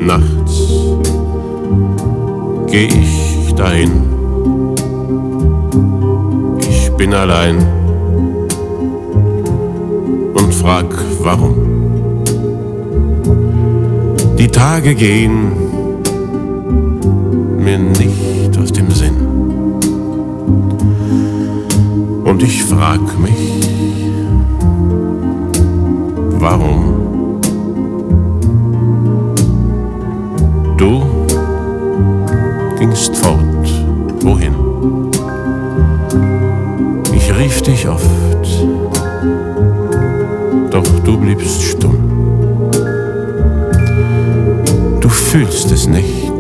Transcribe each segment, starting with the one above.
Nachts geh ich dahin, ich bin allein und frag warum. Die Tage gehen mir nicht aus dem Sinn und ich frag mich, warum. Du gingst fort, wohin? Ich rief dich oft, doch du bliebst stumm. Du fühlst es nicht,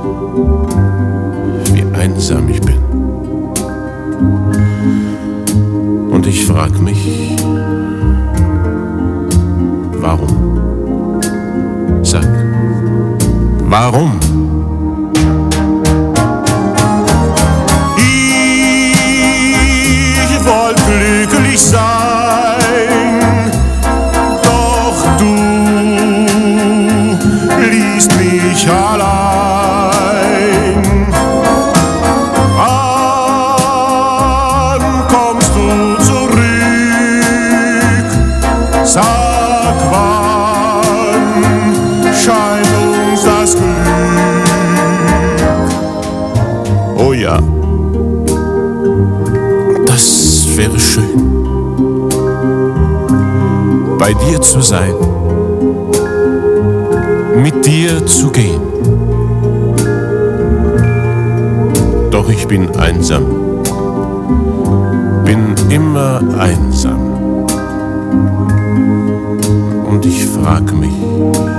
wie einsam ich bin. Und ich frag mich, warum? Sag, warum? Ich wollte glücklich sein, doch du ließt mich allein. Wann kommst du zurück? Sag, wann scheint uns das Glück? Oh ja, das wäre schön, bei dir zu sein, mit dir zu gehen. Doch ich bin einsam, bin immer einsam. Und ich frag mich,